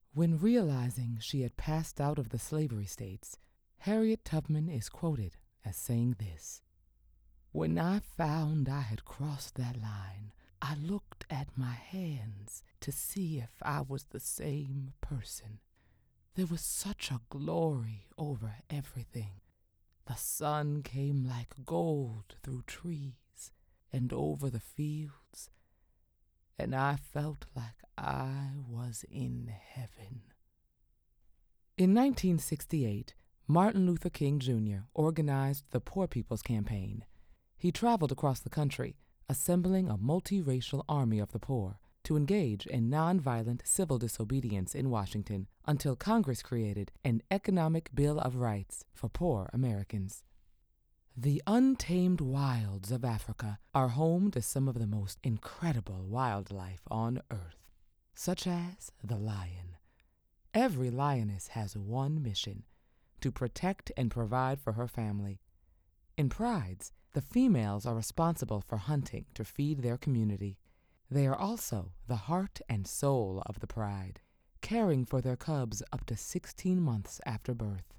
When realizing she had passed out of the slavery states, Harriet Tubman is quoted as saying this: "When I found I had crossed that line, I looked at my hands to see if I was the same person. There was such a glory over everything. The sun came like gold through trees and over the fields, and I felt like I was in heaven." In 1968, Martin Luther King Jr. organized the Poor People's Campaign. He traveled across the country, assembling a multiracial army of the poor to engage in nonviolent civil disobedience in Washington until Congress created an Economic Bill of Rights for poor Americans. The untamed wilds of Africa are home to some of the most incredible wildlife on Earth, such as the lion. Every lioness has one mission: to protect and provide for her family. In prides, the females are responsible for hunting to feed their community. They are also the heart and soul of the pride, caring for their cubs up to 16 months after birth.